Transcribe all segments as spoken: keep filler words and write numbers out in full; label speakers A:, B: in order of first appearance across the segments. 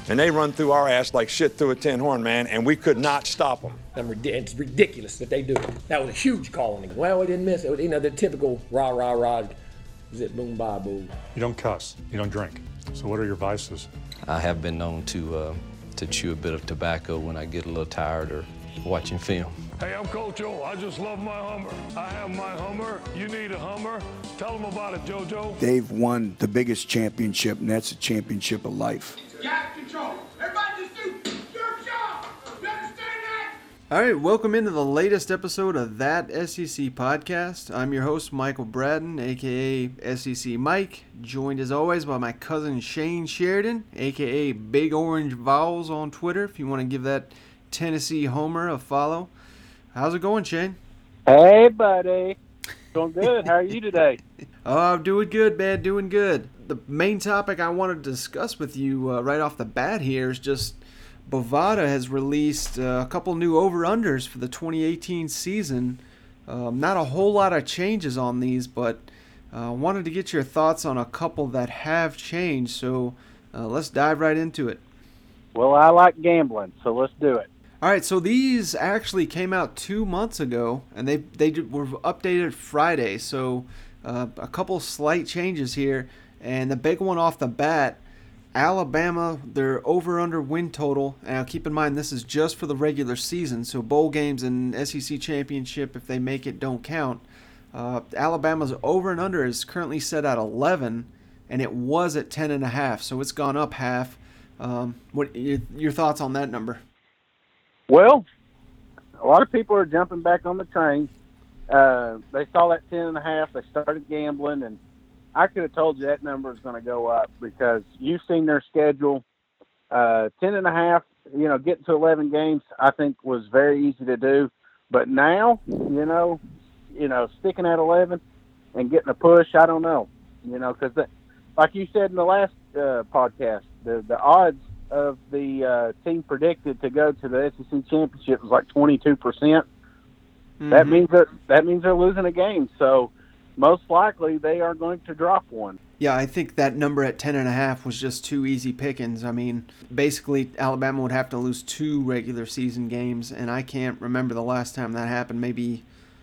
A: and they run through our ass like shit through a tin horn, man, and we could not stop them.
B: It's ridiculous that they do it. That was a huge call. Well, we didn't miss it. You know, the typical rah, rah, rah, zip, boom, bye, boom.
C: You don't cuss. You don't drink. So what are your vices?
D: I have been known to uh, to chew a bit of tobacco when I get a little tired or watching film.
E: Hey, I'm Coach O. I just love my Hummer. I have my Hummer. You need a Hummer. Tell them about it, JoJo.
F: They've won the biggest championship, and that's a championship of life.
G: Gas control. Everybody just do your job. You understand that?
H: All right, welcome into the latest episode of That S E C Podcast. I'm your host, Michael Braden, a k a. S E C Mike, joined as always by my cousin Shane Sheridan, a k a. Big Orange Vowels on Twitter, if you want to give that Tennessee Homer a follow. How's it going, Shane?
I: Hey, buddy. Doing good. How are you today?
H: Oh, I'm doing good, man. Doing good. The main topic I wanted to discuss with you uh, right off the bat here is just Bovada has released uh, a couple new over-unders for the twenty eighteen season. Um, not a whole lot of changes on these, but I uh, wanted to get your thoughts on a couple that have changed, so uh, let's dive right into it.
I: Well, I like gambling, so let's do it.
H: All right, so these actually came out two months ago, and they they were updated Friday. So uh, a couple slight changes here, and the big one off the bat, Alabama, their over/under win total. Now keep in mind this is just for the regular season, so bowl games and S E C championship, if they make it, don't count. Uh, Alabama's over and under is currently set at eleven, and it was at ten and a half, so it's gone up half. Um, what your, your thoughts on that number?
I: Well, a lot of people are jumping back on the train. Uh, they saw that ten and a half. They started gambling, and I could have told you that number is going to go up because you've seen their schedule. Uh, ten and a half, you know, getting to eleven games, I think was very easy to do. But now, you know, you know, sticking at eleven and getting a push, I don't know, you know, because like you said in the last uh, podcast, the the odds of the uh, team predicted to go to the S E C championship was like twenty-two percent. Mm-hmm. That means that that means they're losing a game. So most likely they are going to drop one.
H: Yeah, I think that number at ten and a half was just too easy pickings. I mean, basically Alabama would have to lose two regular season games, and I can't remember the last time that happened. Maybe,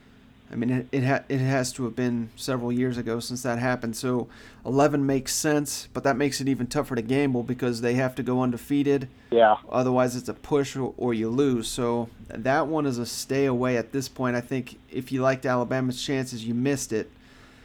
H: I mean, it it, ha- it has to have been several years ago since that happened. So eleven makes sense, but that makes it even tougher to gamble because they have to go undefeated.
I: Yeah.
H: Otherwise, it's a push or, or you lose. So that one is a stay away at this point. I think if you liked Alabama's chances, you missed it.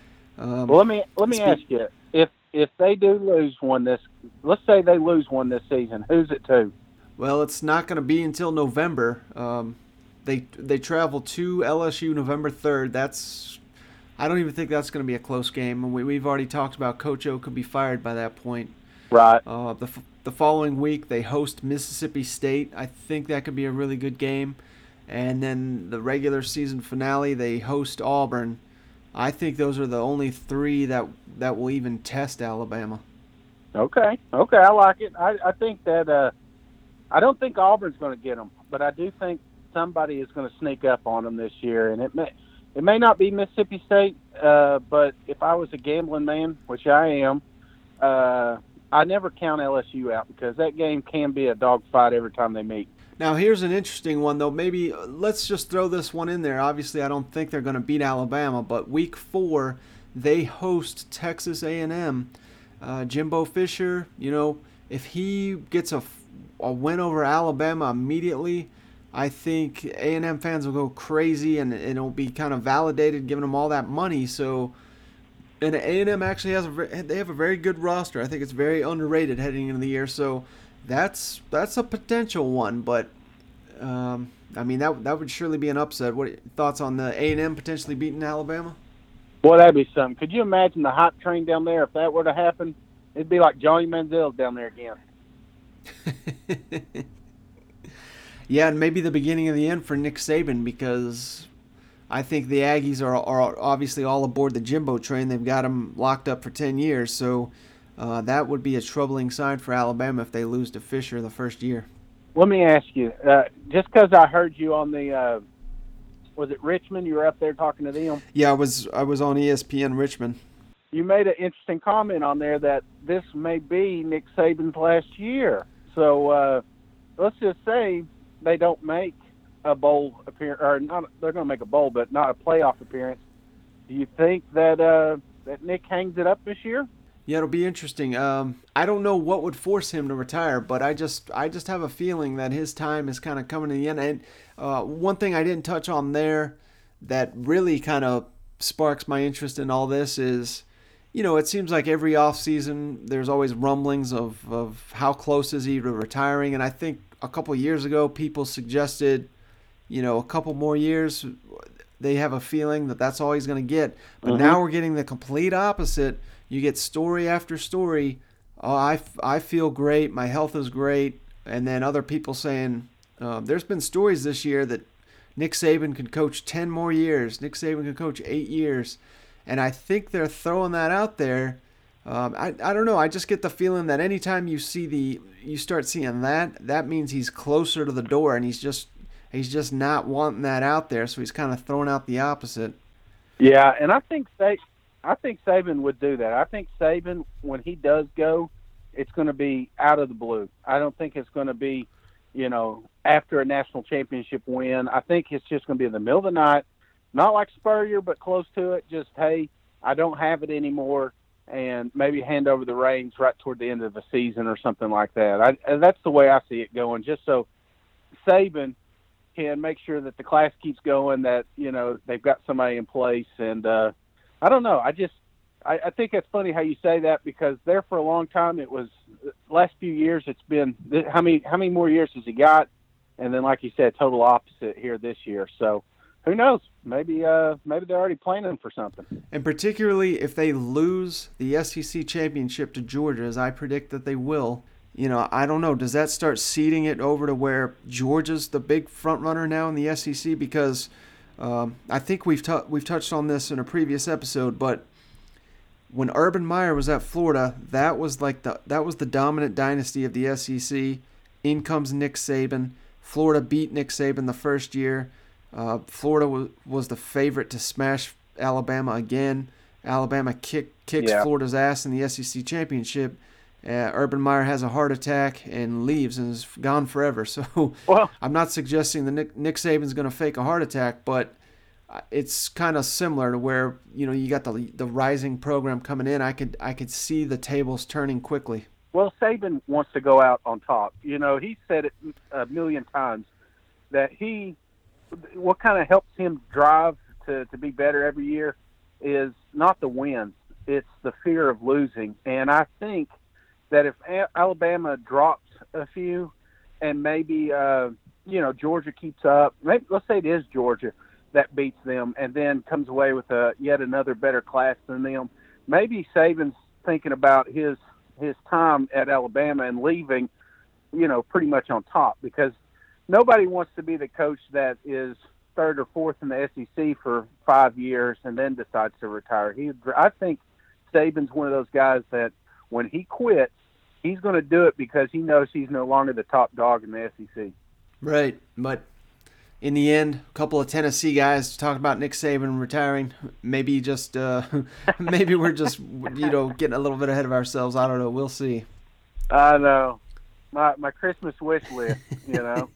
H: Um,
I: well, let me let me ask you, if if they do lose one this, let's say they lose one this season, who's it to?
H: Well, it's not going to be until November. Um, They they travel to L S U November third. That's I don't even think that's going to be a close game. We we've already talked about Coach O could be fired by that point.
I: Right.
H: Uh, the the following week they host Mississippi State. I think that could be a really good game. And then the regular season finale they host Auburn. I think those are the only three that that will even test Alabama.
I: Okay. Okay, I like it. I I think that uh, I don't think Auburn's going to get them, but I do think somebody is going to sneak up on them this year, and it may it may not be Mississippi State, uh, but if I was a gambling man, which I am, uh, I never count L S U out because that game can be a dogfight every time they meet.
H: Now, here's an interesting one, though. Maybe let's just throw this one in there. Obviously, I don't think they're going to beat Alabama, but week four, they host Texas A and M. Uh, Jimbo Fisher, you know, if he gets a, a win over Alabama immediately, I think A and M fans will go crazy, and it'll be kind of validated, giving them all that money. So, and A and M actually has a they have a very good roster. I think it's very underrated heading into the year. So, that's that's a potential one. But, um, I mean that that would surely be an upset. What thoughts on the A and M potentially beating Alabama?
I: Boy, that'd be something. Could you imagine the hype train down there if that were to happen? It'd be like Johnny Manziel down there again.
H: Yeah, and maybe the beginning of the end for Nick Saban because I think the Aggies are, are obviously all aboard the Jimbo train. They've got him locked up for ten years, so uh, that would be a troubling sign for Alabama if they lose to Fisher the first year.
I: Let me ask you, uh, just because I heard you on the, uh, was it Richmond? You were up there talking to them?
H: Yeah, I was I was on E S P N Richmond.
I: You made an interesting comment on there that this may be Nick Saban's last year. So uh, let's just say they don't make a bowl appearance, or not. They're going to make a bowl, but not a playoff appearance. Do you think that uh, that Nick hangs it up this year?
H: Yeah, it'll be interesting. Um, I don't know what would force him to retire, but I just I just have a feeling that his time is kind of coming to the end. And uh, one thing I didn't touch on there that really kind of sparks my interest in all this is, you know, it seems like every offseason there's always rumblings of, of how close is he to retiring. And I think a couple of years ago people suggested, you know, a couple more years. They have a feeling that that's all he's going to get. But mm-hmm. now we're getting the complete opposite. You get story after story. Oh, I, I feel great. My health is great. And then other people saying, uh, there's been stories this year that Nick Saban can coach ten more years. Nick Saban can coach eight years. And I think they're throwing that out there. Um, I, I don't know. I just get the feeling that anytime you see the, you start seeing that, that means he's closer to the door, and he's just, he's just not wanting that out there. So he's kind of throwing out the opposite.
I: Yeah. And I think they, I think Saban would do that. I think Saban, when he does go, it's going to be out of the blue. I don't think it's going to be, you know, after a national championship win. I think it's just going to be in the middle of the night, not like Spurrier, but close to it. Just, hey, I don't have it anymore, and maybe hand over the reins right toward the end of the season or something like that. I, that's the way I see it going, just so Saban can make sure that the class keeps going, that, you know, they've got somebody in place, and, uh, I don't know. I just, I, I think it's funny how you say that, because there for a long time it was, last few years it's been, how many how many more years has he got? And then, like you said, total opposite here this year. So who knows? Maybe uh, maybe they're already planning for something.
H: And particularly if they lose the S E C championship to Georgia, as I predict that they will, you know, I don't know. Does that start seeding it over to where Georgia's the big front runner now in the S E C? Because Um, I think we've t- we've touched on this in a previous episode, but when Urban Meyer was at Florida, that was like the that was the dominant dynasty of the S E C. In comes Nick Saban. Florida beat Nick Saban the first year. Uh, Florida was was the favorite to smash Alabama again. Alabama kick, kicks
I: yeah.
H: Florida's ass in the S E C championship. Uh, Urban Meyer has a heart attack and leaves and is gone forever. So
I: well,
H: I'm not suggesting that Nick, Nick Saban's going to fake a heart attack, but it's kind of similar to where, you know, you got the the rising program coming in. I could I could see the tables turning quickly.
I: Well, Saban wants to go out on top. You know, he said it a million times that he, what kind of helps him drive to, to be better every year is not the wins. It's the fear of losing. And I think that if Alabama drops a few and maybe, uh, you know, Georgia keeps up, maybe let's say it is Georgia that beats them and then comes away with a, yet another better class than them, maybe Saban's thinking about his his time at Alabama and leaving, you know, pretty much on top, because nobody wants to be the coach that is third or fourth in the S E C for five years and then decides to retire. He, I think Saban's one of those guys that when he quits, he's going to do it because he knows he's no longer the top dog in the S E C.
H: Right, but in the end, a couple of Tennessee guys talking about Nick Saban retiring. Maybe just, uh, maybe we're just, you know, getting a little bit ahead of ourselves. I don't know. We'll see.
I: I know. My my Christmas wish list, you know.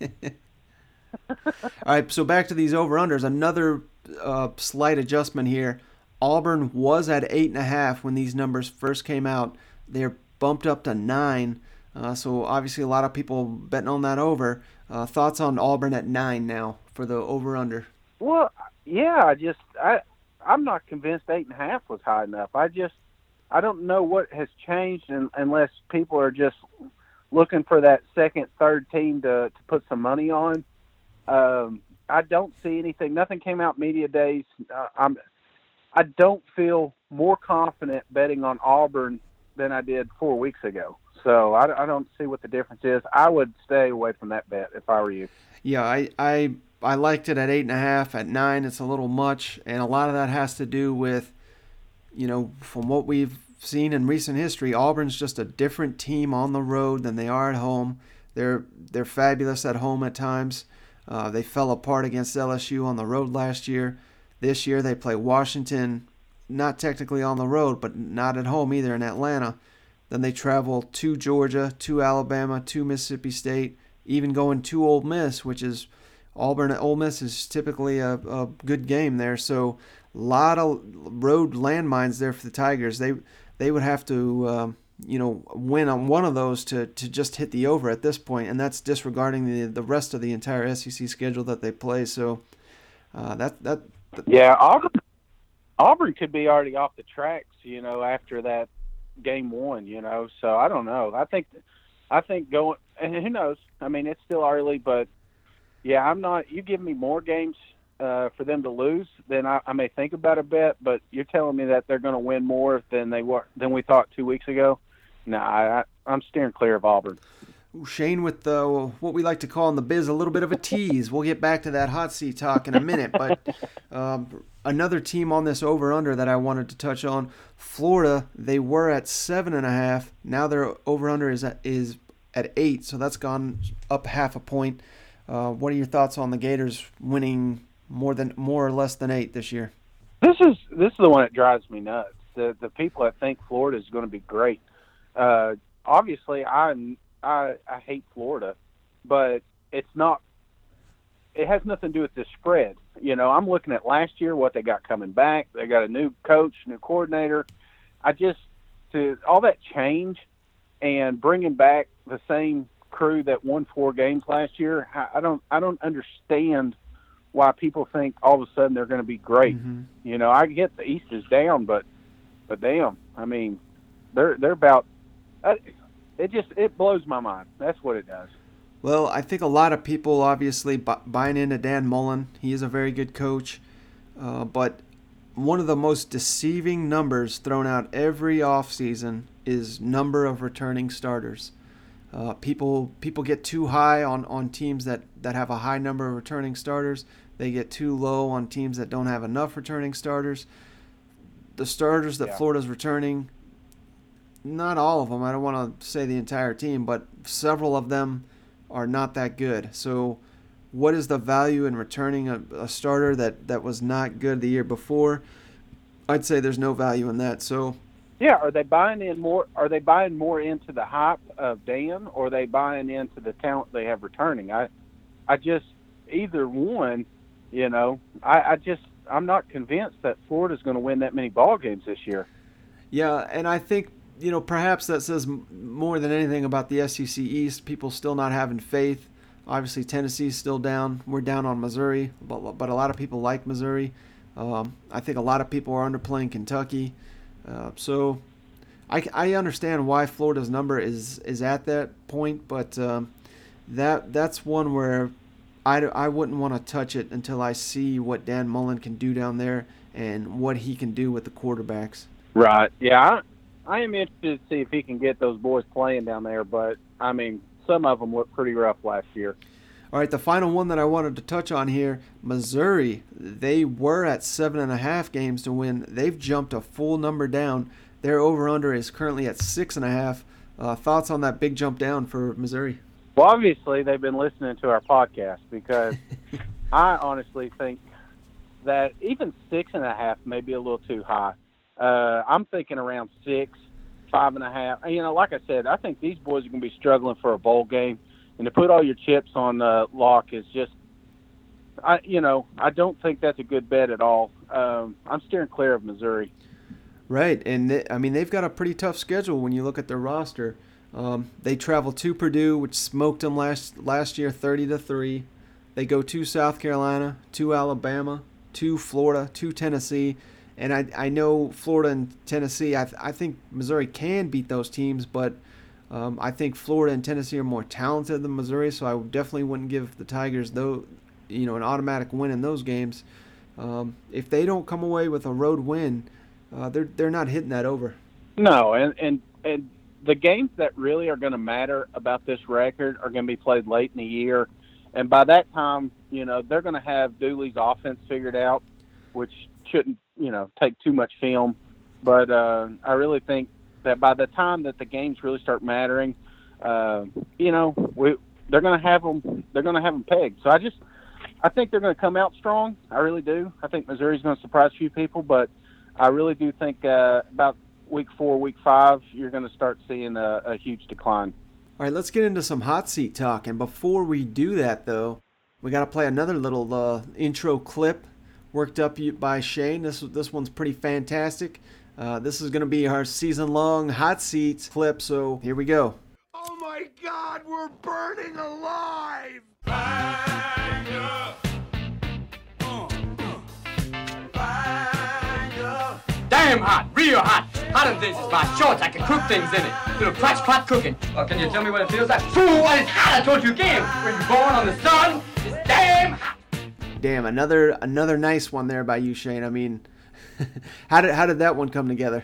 H: All right, so back to these over-unders. Another uh, slight adjustment here. Auburn was at eight and a half when these numbers first came out. They're bumped up to nine. Uh, so obviously a lot of people betting on that over. Uh, thoughts on Auburn at nine now for the over-under?
I: Well, yeah, I just I I'm not convinced eight and a half was high enough. I just I don't know what has changed, in, unless people are just looking for that second, third team to to put some money on. Um, I don't see anything. Nothing came out media days. Uh, I'm I don't feel more confident betting on Auburn than I did four weeks ago. So I, I don't see what the difference is. I would stay away from that bet if I were you.
H: Yeah, I, I I liked it at eight and a half. At nine, it's a little much, and a lot of that has to do with, you know, from what we've seen in recent history, Auburn's just a different team on the road than they are at home. They're they're fabulous at home at times. Uh, they fell apart against L S U on the road last year. This year they play Washington, not technically on the road, but not at home either in Atlanta. Then they travel to Georgia, to Alabama, to Mississippi State, even going to Ole Miss, which is Auburn. Ole Miss is typically a, a good game there. So a lot of road landmines there for the Tigers. They they would have to um, you know win on one of those to, to just hit the over at this point, and that's disregarding the the rest of the entire S E C schedule that they play. So uh, that that.
I: Yeah, Auburn. Auburn could be already off the tracks, you know, after that game one, you know. So I don't know. I think, I think going, and who knows? I mean, it's still early, but yeah, I'm not. You give me more games uh, for them to lose, then I, I may think about a bet. But you're telling me that they're going to win more than they were than we thought two weeks ago. No, nah, I, I'm steering clear of Auburn.
H: Shane, with uh, what we like to call in the biz a little bit of a tease. We'll get back to that hot seat talk in a minute, but um, another team on this over-under that I wanted to touch on, Florida, they were at seven and a half. Now their over-under is at, is at eight, so that's gone up half a point. Uh, what are your thoughts on the Gators winning more than more or less than eight this year?
I: This is this is the one that drives me nuts. The the people that think Florida is going to be great. Uh, obviously, I'm. I, I hate Florida, but it's not – it has nothing to do with the spread. You know, I'm looking at last year, what they got coming back. They got a new coach, new coordinator. I just – to all that change and bringing back the same crew that won four games last year, I, I don't I don't understand why people think all of a sudden they're going to be great. Mm-hmm. You know, I get the East is down, but but damn, I mean, they're they're about uh, – It just it blows my mind. That's what it does.
H: Well, I think a lot of people obviously bu- buying into Dan Mullen. He is a very good coach, uh, but one of the most deceiving numbers thrown out every offseason is number of returning starters. Uh, people people get too high on, on teams that, that have a high number of returning starters. They get too low on teams that don't have enough returning starters. The starters that
I: yeah.
H: Florida's returning, not all of them, I don't want to say the entire team, but several of them are not that good. So what is the value in returning a, a starter that, that was not good the year before? I'd say there's no value in that. So
I: yeah, are they buying in more are they buying more into the hype of Dan, or are they buying into the talent they have returning? I I just either one, you know, I, I just I'm not convinced that Florida's going to win that many ball games this year.
H: Yeah, and I think you know, perhaps that says more than anything about the S E C East. People still not having faith. Obviously, Tennessee's still down. We're down on Missouri, but but a lot of people like Missouri. Um, I think a lot of people are underplaying Kentucky. Uh, so I, I understand why Florida's number is, is at that point, but um, that that's one where I, I wouldn't want to touch it until I see what Dan Mullen can do down there and what he can do with the quarterbacks.
I: Right. Yeah, I, I am interested to see if he can get those boys playing down there, but, I mean, some of them looked pretty rough last year.
H: All right, the final one that I wanted to touch on here, Missouri. They were at seven and a half games to win. They've jumped a full number down. Their over-under is currently at six and a half. Uh, thoughts on that big jump down for Missouri?
I: Well, obviously, they've been listening to our podcast because I honestly think that even six and a half may be a little too high. Uh, I'm thinking around six, five and a half. You know, like I said, I think these boys are going to be struggling for a bowl game, and to put all your chips on the lock is just, I, you know, I don't think that's a good bet at all. Um, I'm steering clear of Missouri.
H: Right, and they, I mean they've got a pretty tough schedule when you look at their roster. Um, they travel to Purdue, which smoked them last last year, thirty to three. They go to South Carolina, to Alabama, to Florida, to Tennessee. And I I know Florida and Tennessee, I, th- I think Missouri can beat those teams, but um, I think Florida and Tennessee are more talented than Missouri, so I definitely wouldn't give the Tigers though, you know, an automatic win in those games. Um, if they don't come away with a road win, uh, they're they're not hitting that over.
I: No, and, and, and the games that really are going to matter about this record are going to be played late in the year. And by that time, you know, they're going to have Dooley's offense figured out, which shouldn't, you know, take too much film. But uh, I really think that by the time that the games really start mattering, uh, you know, we, they're going to have them. They're going to have them pegged. So I just, I think they're going to come out strong. I really do. I think Missouri's going to surprise a few people, but I really do think uh, about week four, week five, you're going to start seeing a, a huge decline.
H: All right, let's get into some hot seat talk. And before we do that, though, we got to play another little uh, intro clip worked up by Shane. This this one's pretty fantastic. Uh, this is going to be our season-long hot seat clip, so here we go.
G: Oh my God, we're burning alive!
J: Damn hot, real hot. Hotter than this is my shorts. I can cook things in it. Little crotch clot cooking. Oh, can you tell me what it feels like? Fool, what is hot? I told you again. When you're born on the sun, it's damn hot.
H: Damn, another another nice one there by you, Shane. I mean, how did how did that one come together?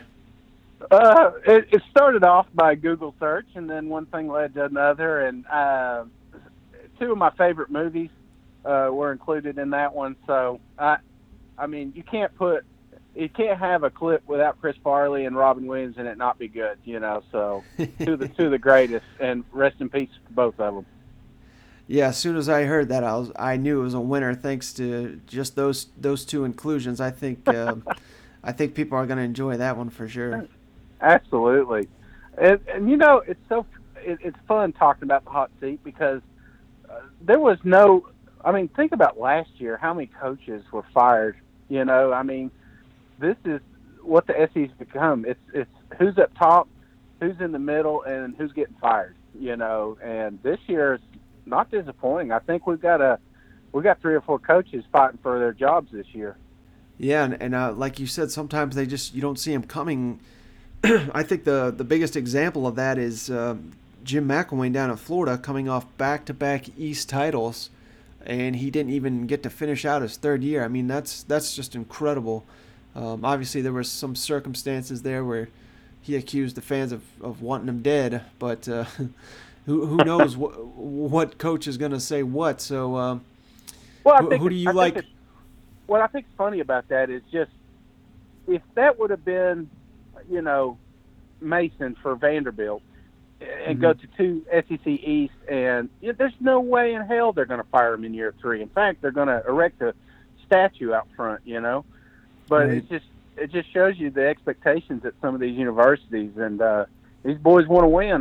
I: Uh, it, it started off by Google search, and then one thing led to another, and uh, two of my favorite movies uh, were included in that one. So I, I mean, you can't put, you can't have a clip without Chris Farley and Robin Williams and it not be good, you know. So two of the two of the greatest, and rest in peace to both of them.
H: Yeah, as soon as I heard that, I was I knew it was a winner thanks to just those those two inclusions. I think uh, I think people are going to enjoy that one for sure.
I: Absolutely, and, and you know it's so it, it's fun talking about the hot seat because uh, there was no. I mean, think about last year. How many coaches were fired? You know, I mean, this is what the S E C's become. It's it's who's up top, who's in the middle, and who's getting fired. You know, and this year is not disappointing. I think we've got a we got three or four coaches fighting for their jobs this year.
H: Yeah, and, and uh, like you said, sometimes they just you don't see them coming. I think the the biggest example of that is uh, Jim McElwain down in Florida, coming off back-to-back East titles, and he didn't even get to finish out his third year. I mean, that's that's just incredible. Um, obviously, there were some circumstances there where he accused the fans of, of wanting him dead, but uh, who who knows what what coach is going to say what? So, um,
I: well, I
H: who,
I: think
H: who do you
I: I
H: like?
I: Think what I think is funny about that is just if that would have been, you know, Mason for Vanderbilt and
H: Mm-hmm.
I: go to two S E C East, and you know, there's no way in hell they're going to fire him in year three. In fact, they're going to erect a statue out front, you know. But
H: Right.
I: it's just it just shows you the expectations at some of these universities, and uh, these boys want to win.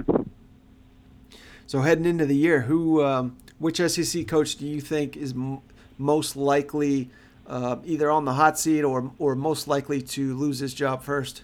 H: So heading into the year, who, um, which S E C coach do you think is m- most likely uh, either on the hot seat or or most likely to lose his job first?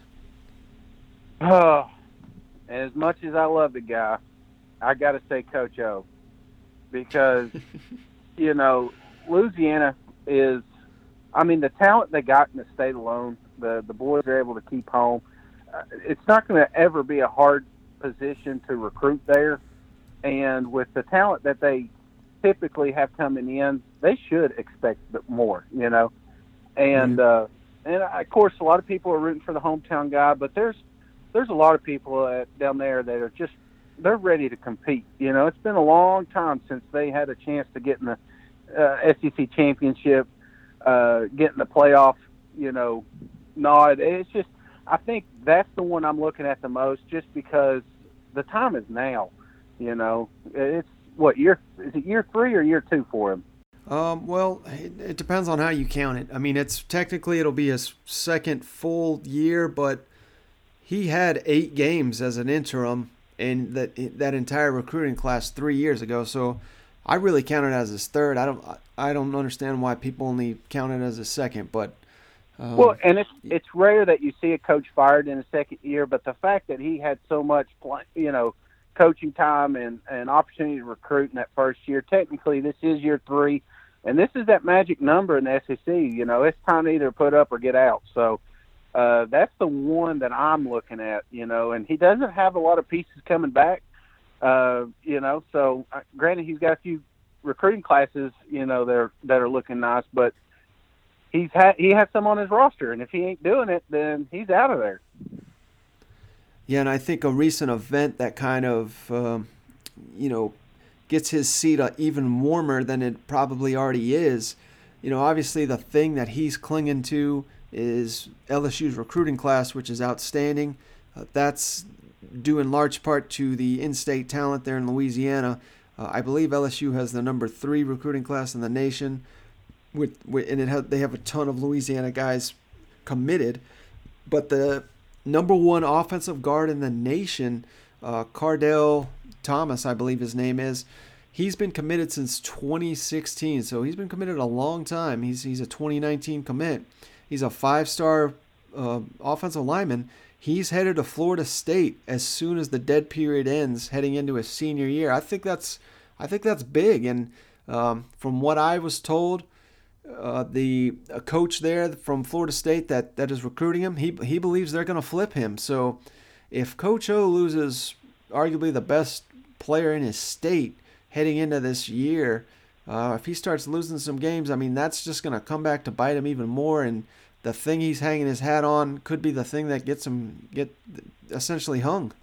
I: Oh, as much as I love the guy, I got to say Coach O, because you know Louisiana is. I mean, the talent they got in the state alone, the the boys are able to keep home. Uh, it's not going to ever be a hard position to recruit there. And with the talent that they typically have coming in, they should expect more, you know. And uh, and of course, a lot of people are rooting for the hometown guy, but there's there's a lot of people uh, down there that are just they're ready to compete. You know, it's been a long time since they had a chance to get in the uh, S E C championship, uh, get in the playoff. You know, nod. It's just I think that's the one I'm looking at the most, just because the time is now. You know, it's what year is it? Year three or year two for him?
H: Um, well, it, it depends on how you count it. I mean, it's technically it'll be his second full year, but he had eight games as an interim in that that entire recruiting class three years ago. So I really count it as his third. I don't I don't understand why people only count it as a second, but. Um,
I: well, and it's it's rare that you see a coach fired in a second year, but the fact that he had so much, play, you know. coaching time and, and opportunity to recruit in that first year. Technically, this is year three, and this is that magic number in the S E C. You know, it's time to either put up or get out. So uh, that's the one that I'm looking at, you know, and he doesn't have a lot of pieces coming back, uh, you know. So, uh, granted, he's got a few recruiting classes, you know, that are, that are looking nice, but he's ha- he has some on his roster, and if he ain't doing it, then he's out of there.
H: Yeah, and I think a recent event that kind of, um, you know, gets his seat even warmer than it probably already is. You know, obviously the thing that he's clinging to is L S U's recruiting class, which is outstanding. Uh, that's due in large part to the in-state talent there in Louisiana. Uh, I believe L S U has the number three recruiting class in the nation, with, with and it ha- they have a ton of Louisiana guys committed. But the number one offensive guard in the nation, uh, Cardell Thomas, I believe his name is. He's been committed since twenty sixteen, so he's been committed a long time. He's he's a twenty nineteen commit. He's a five-star uh, offensive lineman. He's headed to Florida State as soon as the dead period ends, heading into his senior year. I think that's I think that's big. And um, from what I was told, uh, the a coach there from Florida State that, that is recruiting him, he he believes they're going to flip him. So if Coach O loses arguably the best player in his state heading into this year, uh, if he starts losing some games, I mean, that's just going to come back to bite him even more. And the thing he's hanging his hat on could be the thing that gets him get essentially hung.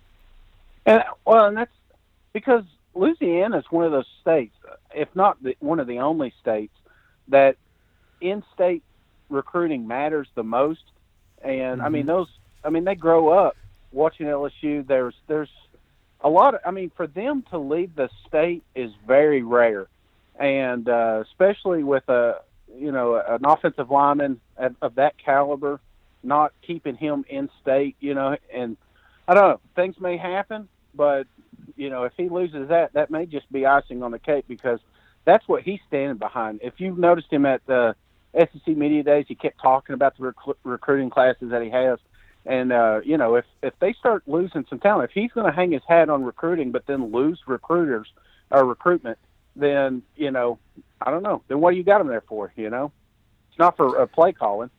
I: And well, and that's because Louisiana is one of those states, if not the, one of the only states, that in-state recruiting matters the most. And mm-hmm. I mean, those, I mean, they grow up watching L S U. There's, there's a lot of, I mean, for them to leave the state is very rare, and uh, especially with a, you know, an offensive lineman of, of that caliber, not keeping him in state, you know, and I don't know, things may happen, but, you know, if he loses that, that may just be icing on the cake, because that's what he's standing behind. If you've noticed him at the S E C Media Days, he kept talking about the rec- recruiting classes that he has. And, uh, you know, if, if they start losing some talent, if he's going to hang his hat on recruiting but then lose recruiters or recruitment, then, you know, I don't know. Then what do you got him there for, you know? It's not for uh, play calling.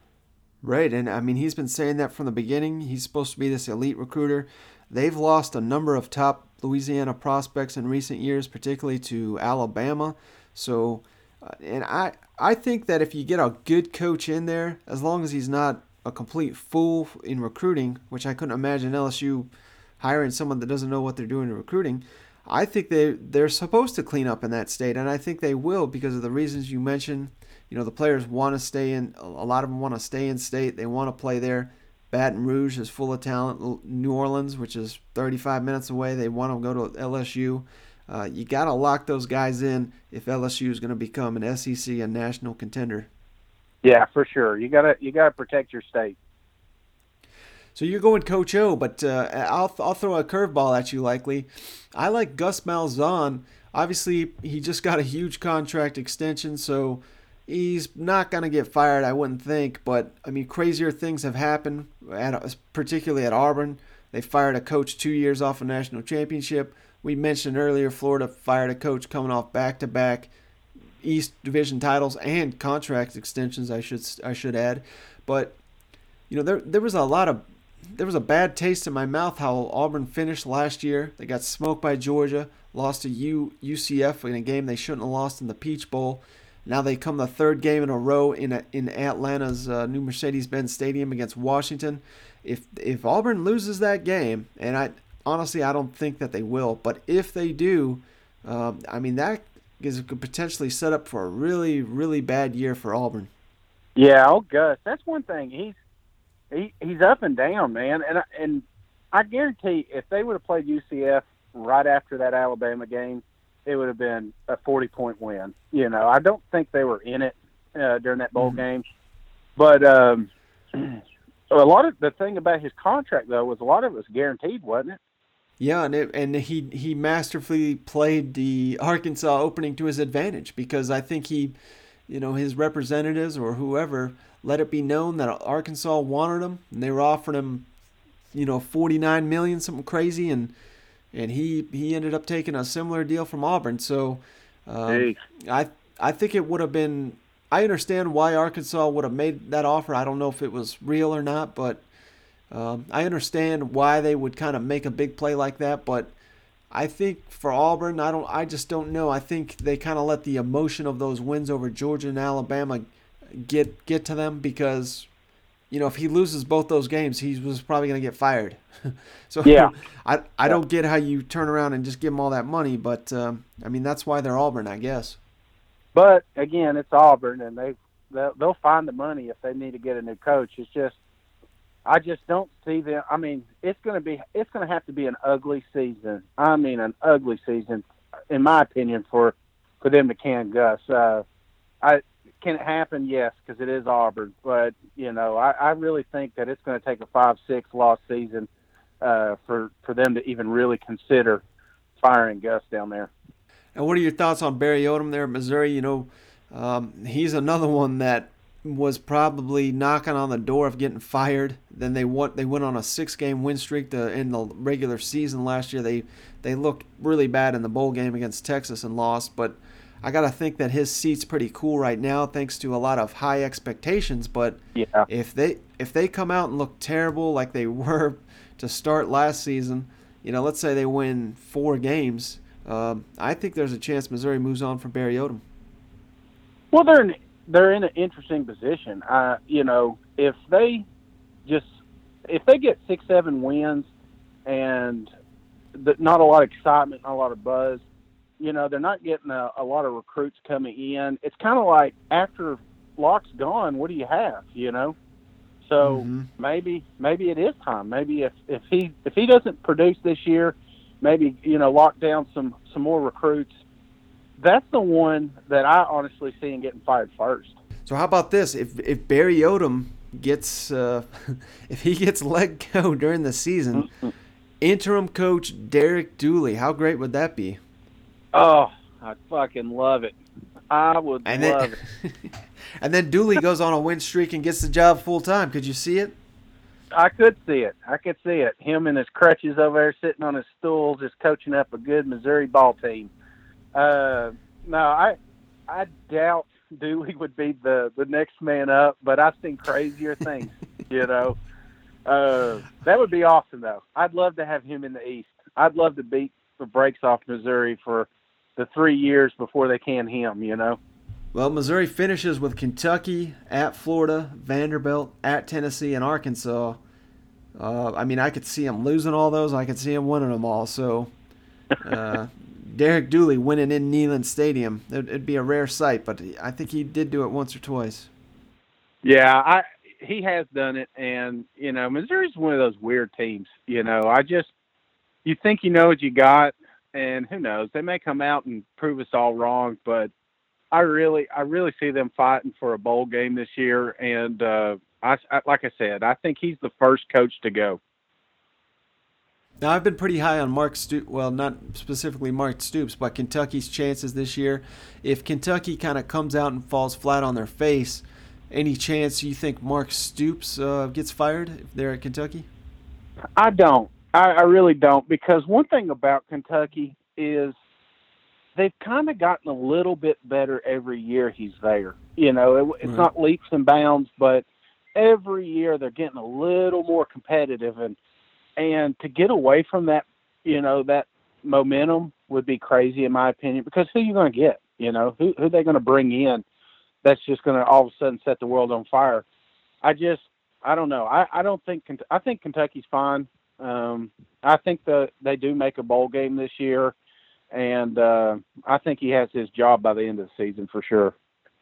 H: Right, and, I mean, he's been saying that from the beginning. He's supposed to be this elite recruiter. They've lost a number of top Louisiana prospects in recent years, particularly to Alabama. So, uh, and I, I think that if you get a good coach in there, as long as he's not a complete fool in recruiting, which I couldn't imagine L S U hiring someone that doesn't know what they're doing in recruiting, I think they, they're supposed to clean up in that state, and I think they will because of the reasons you mentioned. You know, the players want to stay in, a lot of them want to stay in state. They want to play there. Baton Rouge is full of talent. New Orleans, which is thirty-five minutes away, they want to go to L S U. Uh, you got to lock those guys in if L S U is going to become an S E C and national contender.
I: Yeah, for sure. You gotta you gotta protect your state.
H: So you're going Coach O, but uh, I'll I'll throw a curveball at you. Likely, I like Gus Malzahn. Obviously, he just got a huge contract extension, so he's not gonna get fired, I wouldn't think. But I mean, crazier things have happened, at, particularly at Auburn. They fired a coach two years off a national championship. We mentioned earlier, Florida fired a coach coming off back-to-back East Division titles and contract extensions, I should I should add. But you know, there there was a lot of there was a bad taste in my mouth how Auburn finished last year. They got smoked by Georgia, lost to U, UCF in a game they shouldn't have lost in the Peach Bowl. Now they come the third game in a row in a, in Atlanta's uh, new Mercedes-Benz Stadium against Washington. If if Auburn loses that game, and I honestly I don't think that they will, but if they do, um, I mean that is could potentially set up for a really, really bad year for Auburn.
I: Yeah, oh Gus, that's one thing. He's he, he's up and down, man. And I, and I guarantee if they would have played U C F right after that Alabama game, it would have been a forty-point win. You know, I don't think they were in it uh, during that bowl mm-hmm. game. But um, a lot of the thing about his contract, though, was a lot of it was guaranteed, wasn't it?
H: Yeah, and it, and he he masterfully played the Arkansas opening to his advantage because I think he, you know, his representatives or whoever let it be known that Arkansas wanted him, and they were offering him, you know, forty-nine million dollars, something crazy, and and he he ended up taking a similar deal from Auburn. So um, hey. I I think it would have been. I understand why Arkansas would have made that offer. I don't know if it was real or not, but. Um, I understand why they would kind of make a big play like that, but I think for Auburn, I don't. I just don't know. I think they kind of let the emotion of those wins over Georgia and Alabama get get to them because, you know, if he loses both those games, he was probably going to get fired. so
I: yeah.
H: I I don't get how you turn around and just give them all that money, but um, I mean that's why they're Auburn, I guess.
I: But again, it's Auburn, and they they'll, they'll find the money if they need to get a new coach. It's just. I just don't see them. I mean, it's going to be, it's going to have to be an ugly season. I mean, an ugly season, in my opinion, for, for them to can Gus. Uh, I can it happen? Yes, because it is Auburn. But, you know, I, I really think that it's going to take a five six loss season uh, for, for them to even really consider firing Gus down there.
H: And what are your thoughts on Barry Odom there at Missouri? You know, um, he's another one that was probably knocking on the door of getting fired. Then they went, they went on a six-game win streak to, in the regular season last year. They they looked really bad in the bowl game against Texas and lost. But I got to think that his seat's pretty cool right now thanks to a lot of high expectations. But
I: yeah.
H: if they if they come out and look terrible like they were to start last season, you know, let's say they win four games, um, I think there's a chance Missouri moves on from Barry Odom.
I: Well, they're in, they're in an interesting position. Uh, you know, if they just if they get six, seven wins and the, not a lot of excitement, not a lot of buzz, you know, they're not getting a, a lot of recruits coming in. It's kind of like after Locke's gone, what do you have, you know? So
H: mm-hmm.
I: maybe maybe it is time. Maybe if, if he if he doesn't produce this year, maybe, you know, lock down some, some more recruits. That's the one that I honestly see him getting fired first.
H: So how about this? If if Barry Odom gets uh, if he gets let go during the season, mm-hmm. interim coach Derek Dooley, how great would that be?
I: Oh, I'd fucking love it. I would
H: and
I: love
H: then,
I: it.
H: And then Dooley goes on a win streak and gets the job full time. Could you see it?
I: I could see it. I could see it. Him and his crutches over there sitting on his stool, just coaching up a good Missouri ball team. Uh, no, I I doubt Dooley would be the, the next man up, but I've seen crazier things, you know. Uh, that would be awesome, though. I'd love to have him in the East. I'd love to beat the brakes off Missouri for the three years before they can him, you know.
H: Well, Missouri finishes with Kentucky, at Florida, Vanderbilt, at Tennessee, and Arkansas. Uh, I mean, I could see him losing all those. I could see him winning them all. So, uh, Derek Dooley winning in Neyland Stadium, it'd, it'd be a rare sight, but I think he did do it once or twice.
I: Yeah, I he has done it, and, you know, Missouri's one of those weird teams. You know, I just, you think you know what you got, and who knows, they may come out and prove us all wrong, but I really, I really see them fighting for a bowl game this year, and uh, I, I, like I said, I think he's the first coach to go.
H: Now, I've been pretty high on Mark Stoops, well, not specifically Mark Stoops, but Kentucky's chances this year. If Kentucky kind of comes out and falls flat on their face, any chance you think Mark Stoops uh, gets fired if they're at Kentucky?
I: I don't. I, I really don't, because one thing about Kentucky is they've kind of gotten a little bit better every year he's there. You know, it, it's
H: right.
I: not leaps and bounds, but every year they're getting a little more competitive, and and to get away from that, you know, that momentum would be crazy in my opinion, because who are you going to get? You know, who who are they going to bring in that's just going to all of a sudden set the world on fire? I just, I don't know. I, I don't think, I think Kentucky's fine. Um, I think that they do make a bowl game this year. And uh, I think he has his job by the end of the season for sure.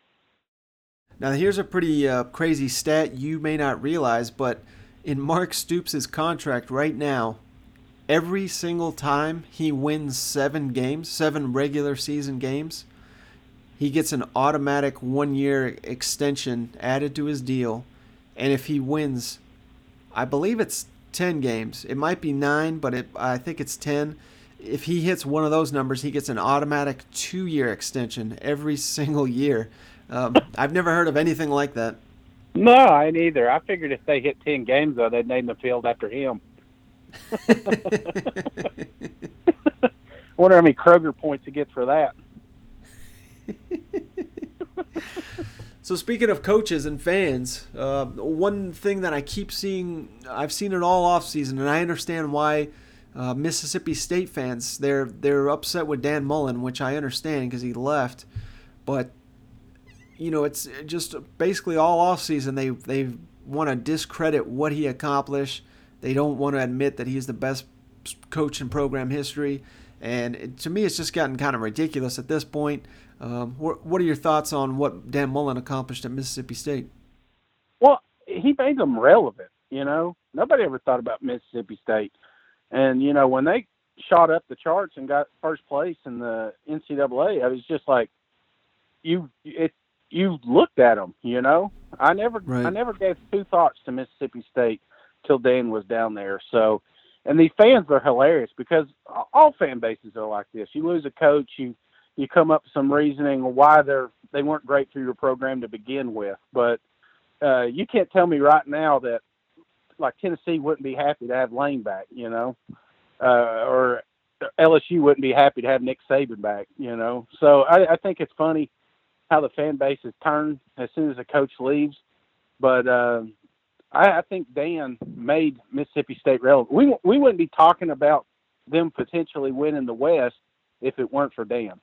H: Now, here's a pretty uh, crazy stat you may not realize, but in Mark Stoops' contract right now, every single time he wins seven games, seven regular season games, he gets an automatic one-year extension added to his deal. And if he wins, I believe it's ten games. It might be nine, but it, I think it's ten. If he hits one of those numbers, he gets an automatic two-year extension every single year. Um, I've never heard of anything like that.
I: No, I ain't either. I figured if they hit ten games, though, they'd name the field after him. I wonder how many Kroger points he gets for that.
H: So speaking of coaches and fans, uh, one thing that I keep seeing, I've seen it all offseason, and I understand why uh, Mississippi State fans, they're they're upset with Dan Mullen, which I understand because he left. But, you know, it's just basically all offseason they, they want to discredit what he accomplished. They don't want to admit that he's the best coach in program history. And it, to me, it's just gotten kind of ridiculous at this point. Um, what, what are your thoughts on what Dan Mullen accomplished at Mississippi State?
I: Well, he made them relevant, you know. Nobody ever thought about Mississippi State. And, you know, when they shot up the charts and got first place in the N C double A, I was just like, you, it, you looked at them. You know, I never
H: Right.
I: I never gave two thoughts to Mississippi State till Dan was down there. So, and these fans are hilarious because all fan bases are like this. You lose a coach, you you come up with some reasoning why they're they weren't great for your program to begin with. But uh, you can't tell me right now that like Tennessee wouldn't be happy to have Lane back, you know, uh, or L S U wouldn't be happy to have Nick Saban back, you know. So I, I think it's funny how the fan base has turned as soon as the coach leaves. But uh, I, I think Dan made Mississippi State relevant. We we wouldn't be talking about them potentially winning the West if it weren't for Dan.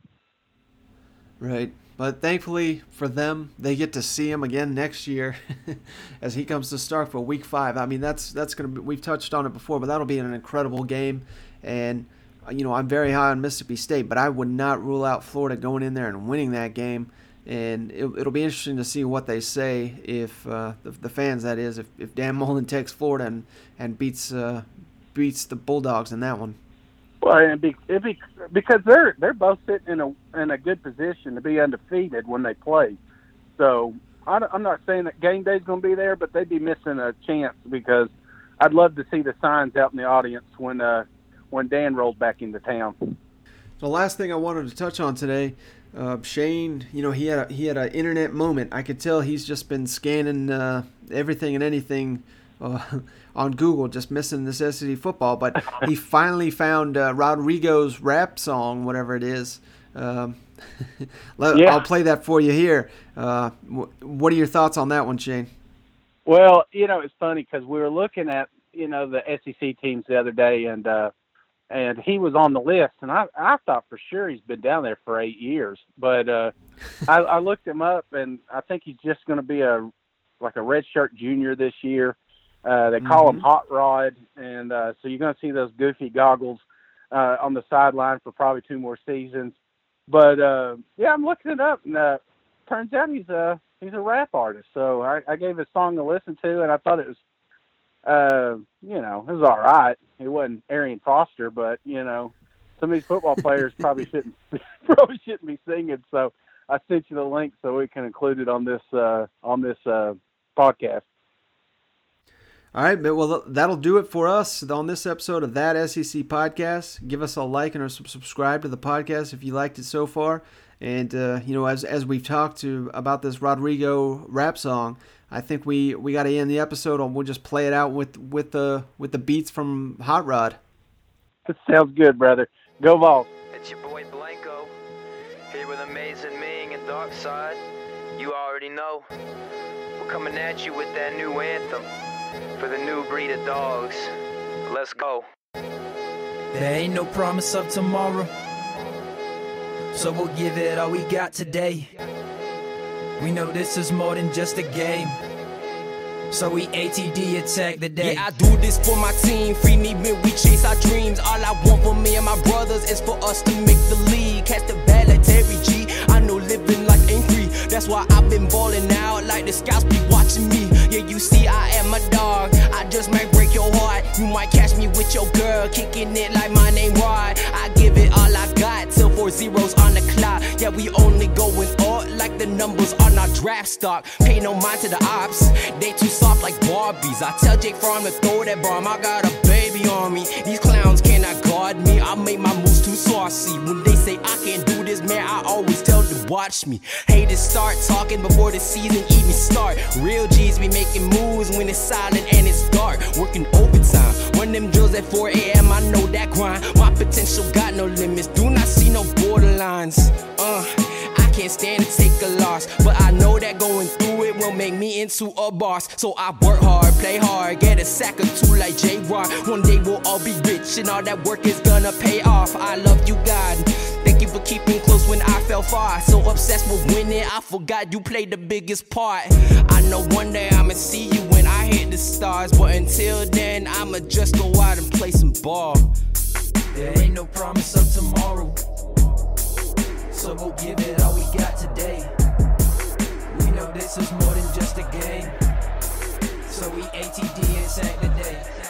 H: Right. But thankfully for them, they get to see him again next year as he comes to Stark for week five. I mean, that's that's going to be, we've touched on it before, but that'll be an incredible game. And, you know, I'm very high on Mississippi State, but I would not rule out Florida going in there and winning that game. And it, it'll be interesting to see what they say if uh, the, the fans, that is, if, if Dan Mullen takes Florida and, and beats uh, beats the Bulldogs in that one.
I: Well, it'd be, it'd be, because they're they're both sitting in a in a good position to be undefeated when they play. So I, I'm not saying that game day's going to be there, but they'd be missing a chance because I'd love to see the signs out in the audience when uh, when Dan rolls back into town.
H: The last thing I wanted to touch on today, uh, Shane, you know, he had a, he had an internet moment. I could tell he's just been scanning uh, everything and anything uh, on Google, just missing this S E C football. But he finally found uh, Rodrigo's rap song, whatever it is. Um, let,
I: yeah.
H: I'll play that for you here. Uh, wh- what are your thoughts on that one, Shane?
I: Well, you know, it's funny because we were looking at, you know, the S E C teams the other day, and uh, and he was on the list, and I, I thought for sure he's been down there for eight years. But uh, I, I looked him up, and I think he's just going to be a like a redshirt junior this year. Uh, they call
H: Mm-hmm.
I: him Hot Rod, and uh, so you're going to see those goofy goggles uh, on the sideline for probably two more seasons. But uh, yeah, I'm looking it up, and uh, turns out he's a he's a rap artist. So I, I gave his song to listen to, and I thought it was, uh, you know, it was all right. It wasn't Arian Foster, but you know, some of these football players probably shouldn't probably shouldn't be singing. So I sent you the link so we can include it on this uh, on this uh, podcast.
H: All right, well, that'll do it for us on this episode of That S E C Podcast. Give us a like and or subscribe to the podcast if you liked it so far. And, uh, you know, as as we've talked to about this Rodrigo rap song, I think we, we got to end the episode, and we'll just play it out with, with, the, with the beats from Hot Rod.
I: That sounds good, brother. Go Vols.
K: It's your boy Blanco, here with Amazing Ming and Dark Side. You already know, we're coming at you with that new anthem. For the new breed of dogs, let's go.
L: There ain't no promise of tomorrow, so we'll give it all we got today. We know this is more than just a game, so we A T D attack the day.
M: Yeah, I do this for my team, free me when we chase our dreams. All I want for me and my brothers is for us to make the league. Catch the ball like Terry G, I know living life ain't free. That's why I've been balling out like the scouts be watching me. Yeah, you see I am a dog, I just might break your heart. You might catch me with your girl, kicking it like my name Rod. I give it all I got till four zeros on the clock. Yeah, we only going up like the numbers on our draft stock. Pay no mind to the ops, they too soft like Barbies. I tell Jake Fromm to throw that bomb, I got a baby on me. These clowns cannot guard me, I make my moves too saucy. When they say I can't do this, man, I always tell them watch me. Haters start talking before the season even start. Real G's be making moves when it's silent and it's dark. Working overtime, run them drills at four a.m. I know that grind. My potential got no limits, do not see no borderlines. Uh, I can't stand to take a loss, but I know that going through it will make me into a boss. So I work hard, play hard, get a sack or two like J-Rod. One day we'll all be rich and all that work is gonna pay off. I love you, God. Thank you for keeping close when I fell far. So obsessed with winning, I forgot you played the biggest part. I know one day I'ma see you when I hit the stars, but until then, I'ma just go out and play some ball.
L: There ain't no promise of tomorrow, so we'll give it all we got today. We know this is more than just a game, so we A T D and sack the day.